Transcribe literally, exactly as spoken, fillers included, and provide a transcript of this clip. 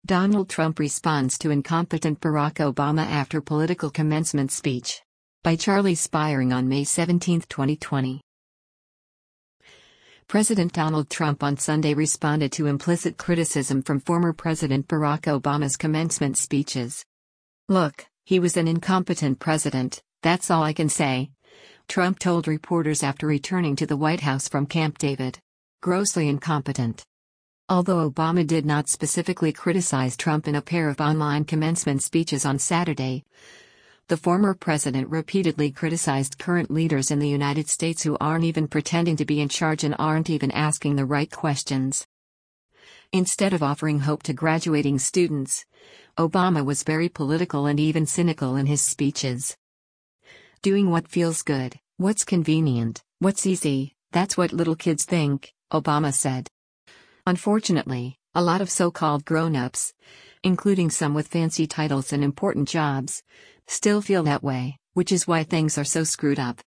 Donald Trump responds to incompetent Barack Obama after political commencement speech. By Charlie Spiering on May seventeenth, twenty twenty. President Donald Trump on Sunday responded to implicit criticism from former President Barack Obama's commencement speeches. "Look, he was an incompetent president, that's all I can say," Trump told reporters after returning to the White House from Camp David. "Grossly incompetent." Although Obama did not specifically criticize Trump in a pair of online commencement speeches on Saturday, the former president repeatedly criticized current leaders in the United States who aren't even pretending to be in charge and aren't even asking the right questions. Instead of offering hope to graduating students, Obama was very political and even cynical in his speeches. "Doing what feels good, what's convenient, what's easy, that's what little kids think," Obama said. Unfortunately, a lot of so-called grown-ups, including some with fancy titles and important jobs, still feel that way, which is why things are so screwed up.